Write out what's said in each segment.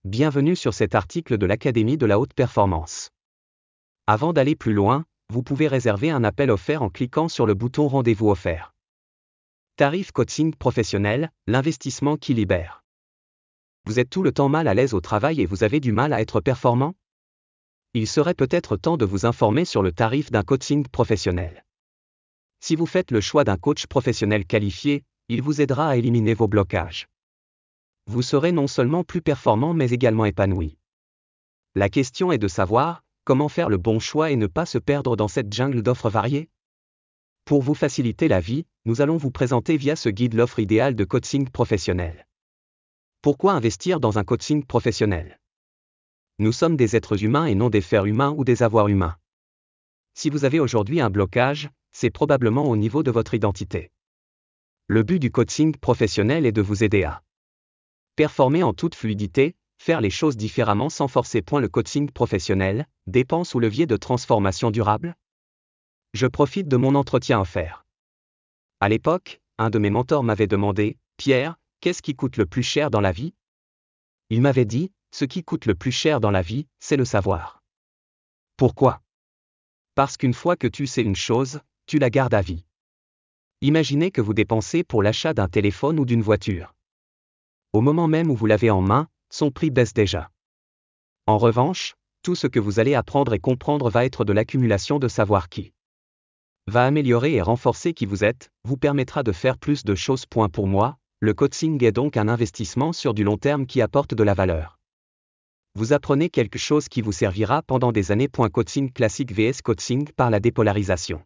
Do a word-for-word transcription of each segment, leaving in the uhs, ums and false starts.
Bienvenue sur cet article de l'Académie de la haute performance. Avant d'aller plus loin, vous pouvez réserver un appel offert en cliquant sur le bouton Rendez-vous offert. Tarif coaching professionnel, l'investissement qui libère. Vous êtes tout le temps mal à l'aise au travail et vous avez du mal à être performant? Il serait peut-être temps de vous informer sur le tarif d'un coaching professionnel. Si vous faites le choix d'un coach professionnel qualifié, il vous aidera à éliminer vos blocages. Vous serez non seulement plus performant mais également épanoui. La question est de savoir comment faire le bon choix et ne pas se perdre dans cette jungle d'offres variées. Pour vous faciliter la vie, nous allons vous présenter via ce guide l'offre idéale de coaching professionnel. Pourquoi investir dans un coaching professionnel? Nous sommes des êtres humains et non des fers humains ou des avoirs humains. Si vous avez aujourd'hui un blocage, c'est probablement au niveau de votre identité. Le but du coaching professionnel est de vous aider à performer en toute fluidité, faire les choses différemment sans forcer. Point le coaching professionnel, dépense ou levier de transformation durable? Je profite de mon entretien offert. À l'époque, un de mes mentors m'avait demandé, Pierre, qu'est-ce qui coûte le plus cher dans la vie? Il m'avait dit, ce qui coûte le plus cher dans la vie, c'est le savoir. Pourquoi? Parce qu'une fois que tu sais une chose, tu la gardes à vie. Imaginez que vous dépensez pour l'achat d'un téléphone ou d'une voiture. Au moment même où vous l'avez en main, son prix baisse déjà. En revanche, tout ce que vous allez apprendre et comprendre va être de l'accumulation de savoir qui va améliorer et renforcer qui vous êtes, vous permettra de faire plus de choses. Point pour moi, le coaching est donc un investissement sur du long terme qui apporte de la valeur. Vous apprenez quelque chose qui vous servira pendant des années. Coaching classique vs coaching par la dépolarisation.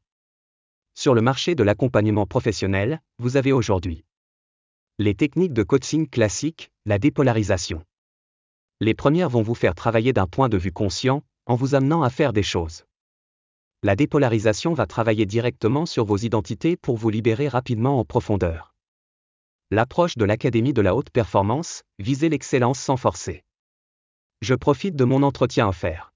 Sur le marché de l'accompagnement professionnel, vous avez aujourd'hui les techniques de coaching classique, la dépolarisation. Les premières vont vous faire travailler d'un point de vue conscient, en vous amenant à faire des choses. La dépolarisation va travailler directement sur vos identités pour vous libérer rapidement en profondeur. L'approche de l'Académie de la haute performance, viser l'excellence sans forcer. Je profite de mon entretien offert.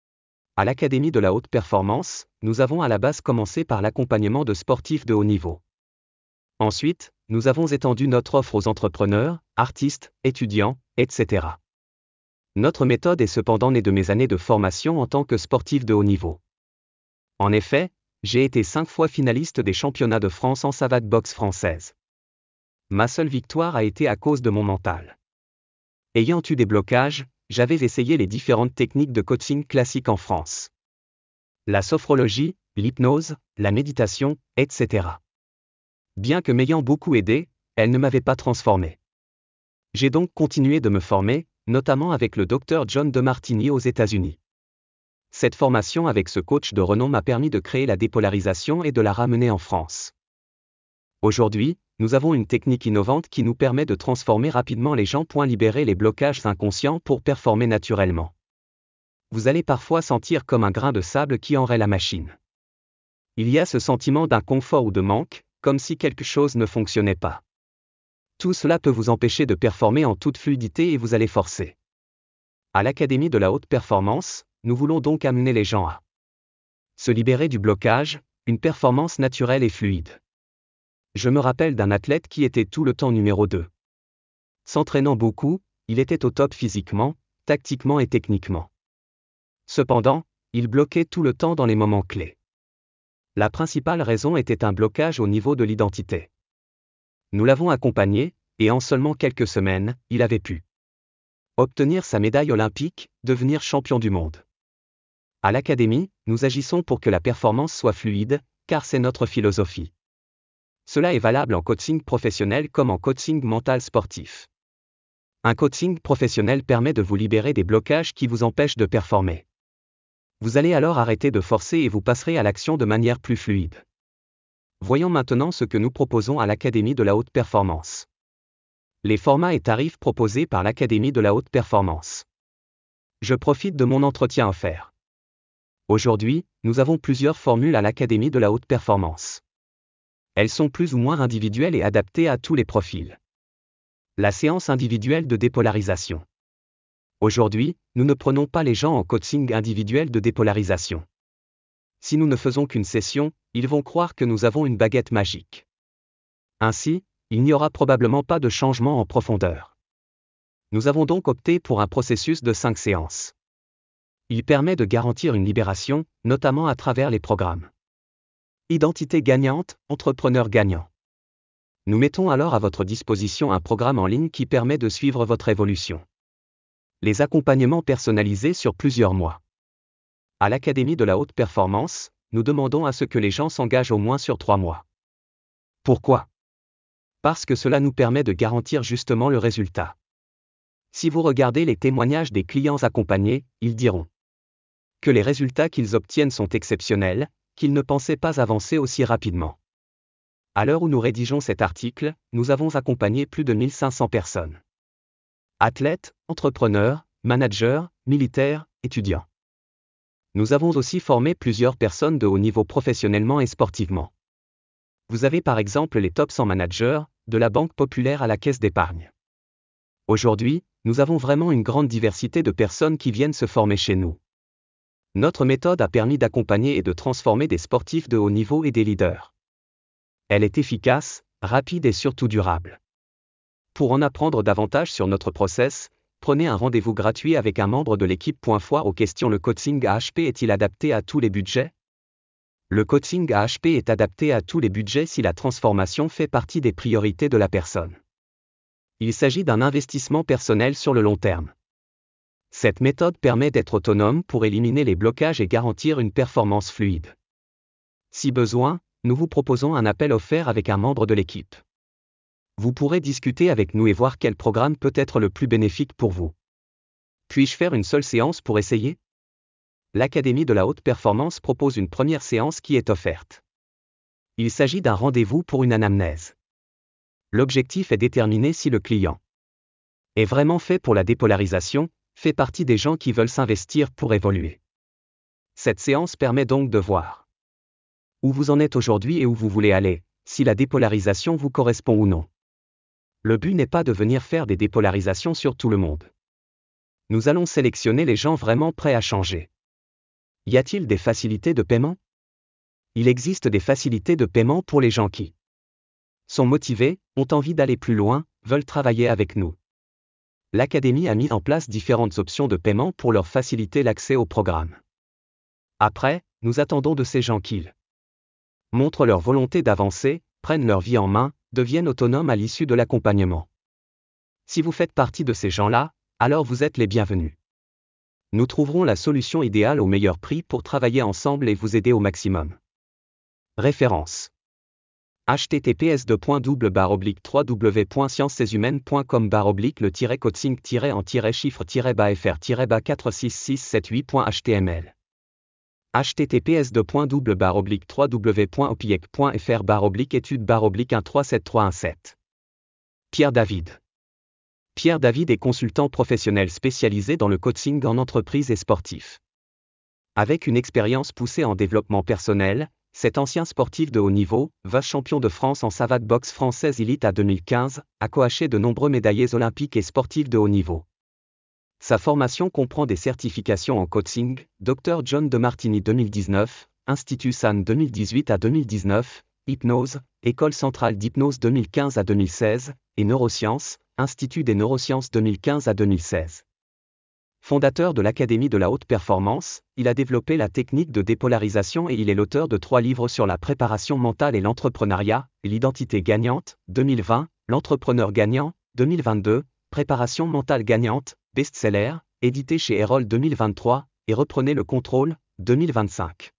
À l'Académie de la haute performance, nous avons à la base commencé par l'accompagnement de sportifs de haut niveau. Ensuite, nous avons étendu notre offre aux entrepreneurs, artistes, étudiants, et cetera. Notre méthode est cependant née de mes années de formation en tant que sportif de haut niveau. En effet, j'ai été cinq fois finaliste des championnats de France en savate boxe française. Ma seule victoire a été à cause de mon mental. Ayant eu des blocages, j'avais essayé les différentes techniques de coaching classique en France. La sophrologie, l'hypnose, la méditation, et cetera. Bien que m'ayant beaucoup aidé, elles ne m'avaient pas transformé. J'ai donc continué de me former, notamment avec le docteur John Demartini aux États-Unis. Cette formation avec ce coach de renom m'a permis de créer la dépolarisation et de la ramener en France. Aujourd'hui, nous avons une technique innovante qui nous permet de transformer rapidement les gens. Libérer les blocages inconscients pour performer naturellement. Vous allez parfois sentir comme un grain de sable qui enraye la machine. Il y a ce sentiment d'inconfort ou de manque, comme si quelque chose ne fonctionnait pas. Tout cela peut vous empêcher de performer en toute fluidité et vous allez forcer. À l'Académie de la haute performance, nous voulons donc amener les gens à se libérer du blocage, une performance naturelle et fluide. Je me rappelle d'un athlète qui était tout le temps numéro deux. S'entraînant beaucoup, il était au top physiquement, tactiquement et techniquement. Cependant, il bloquait tout le temps dans les moments clés. La principale raison était un blocage au niveau de l'identité. Nous l'avons accompagné, et en seulement quelques semaines, il avait pu obtenir sa médaille olympique, devenir champion du monde. À l'Académie, nous agissons pour que la performance soit fluide, car c'est notre philosophie. Cela est valable en coaching professionnel comme en coaching mental sportif. Un coaching professionnel permet de vous libérer des blocages qui vous empêchent de performer. Vous allez alors arrêter de forcer et vous passerez à l'action de manière plus fluide. Voyons maintenant ce que nous proposons à l'Académie de la haute performance. Les formats et tarifs proposés par l'Académie de la haute performance. Je profite de mon entretien offert. Aujourd'hui, nous avons plusieurs formules à l'Académie de la haute performance. Elles sont plus ou moins individuelles et adaptées à tous les profils. La séance individuelle de dépolarisation. Aujourd'hui, nous ne prenons pas les gens en coaching individuel de dépolarisation. Si nous ne faisons qu'une session, ils vont croire que nous avons une baguette magique. Ainsi, il n'y aura probablement pas de changement en profondeur. Nous avons donc opté pour un processus de cinq séances. Il permet de garantir une libération, notamment à travers les programmes. Identité gagnante, entrepreneur gagnant. Nous mettons alors à votre disposition un programme en ligne qui permet de suivre votre évolution. Les accompagnements personnalisés sur plusieurs mois. À l'Académie de la haute performance, nous demandons à ce que les gens s'engagent au moins sur trois mois. Pourquoi ? Parce que cela nous permet de garantir justement le résultat. Si vous regardez les témoignages des clients accompagnés, ils diront que les résultats qu'ils obtiennent sont exceptionnels, qu'ils ne pensaient pas avancer aussi rapidement. À l'heure où nous rédigeons cet article, nous avons accompagné plus de mille cinq cents personnes. Athlètes, entrepreneurs, managers, militaires, étudiants. Nous avons aussi formé plusieurs personnes de haut niveau professionnellement et sportivement. Vous avez par exemple les top cent managers, de la Banque Populaire à la Caisse d'épargne. Aujourd'hui, nous avons vraiment une grande diversité de personnes qui viennent se former chez nous. Notre méthode a permis d'accompagner et de transformer des sportifs de haut niveau et des leaders. Elle est efficace, rapide et surtout durable. Pour en apprendre davantage sur notre process, prenez un rendez-vous gratuit avec un membre de l'équipe. Foire aux questions. Le coaching A H P est-il adapté à tous les budgets ? Le coaching A H P est adapté à tous les budgets si la transformation fait partie des priorités de la personne. Il s'agit d'un investissement personnel sur le long terme. Cette méthode permet d'être autonome pour éliminer les blocages et garantir une performance fluide. Si besoin, nous vous proposons un appel offert avec un membre de l'équipe. Vous pourrez discuter avec nous et voir quel programme peut être le plus bénéfique pour vous. Puis-je faire une seule séance pour essayer ? L'Académie de la haute performance propose une première séance qui est offerte. Il s'agit d'un rendez-vous pour une anamnèse. L'objectif est de déterminer si le client est vraiment fait pour la dépolarisation, fait partie des gens qui veulent s'investir pour évoluer. Cette séance permet donc de voir où vous en êtes aujourd'hui et où vous voulez aller, si la dépolarisation vous correspond ou non. Le but n'est pas de venir faire des dépolarisations sur tout le monde. Nous allons sélectionner les gens vraiment prêts à changer. Y a-t-il des facilités de paiement ? Il existe des facilités de paiement pour les gens qui sont motivés, ont envie d'aller plus loin, veulent travailler avec nous. L'Académie a mis en place différentes options de paiement pour leur faciliter l'accès au programme. Après, nous attendons de ces gens qu'ils montrent leur volonté d'avancer, prennent leur vie en main, deviennent autonomes à l'issue de l'accompagnement. Si vous faites partie de ces gens-là, alors vous êtes les bienvenus. Nous trouverons la solution idéale au meilleur prix pour travailler ensemble et vous aider au maximum. Référence. h t t p s deux points double barre oblique trois w point sciences humaines point com barre oblique le coaching en chiffre bas fr bas quatre six six sept huit point h t m l h t t p s deux points double barre oblique trois w point opiec point fr barre oblique étude barre oblique un trois sept trois un sept. Pierre David. Pierre David est consultant professionnel spécialisé dans le coaching en entreprise et sportif. Avec une expérience poussée en développement personnel, cet ancien sportif de haut niveau, vice-champion de France en savate boxe française élite à deux mille quinze, a coaché de nombreux médaillés olympiques et sportifs de haut niveau. Sa formation comprend des certifications en coaching, Docteur John de Martini deux mille dix-neuf, Institut San deux mille dix-huit à deux mille dix-neuf, Hypnose, École centrale d'hypnose deux mille quinze à deux mille seize, et Neurosciences, Institut des neurosciences deux mille quinze à deux mille seize. Fondateur de l'Académie de la haute performance, il a développé la technique de dépolarisation et il est l'auteur de trois livres sur la préparation mentale et l'entrepreneuriat, l'identité gagnante, deux mille vingt, l'entrepreneur gagnant, deux mille vingt-deux, préparation mentale gagnante, best-seller, édité chez Erol deux mille vingt-trois, et reprenez le contrôle, deux mille vingt-cinq.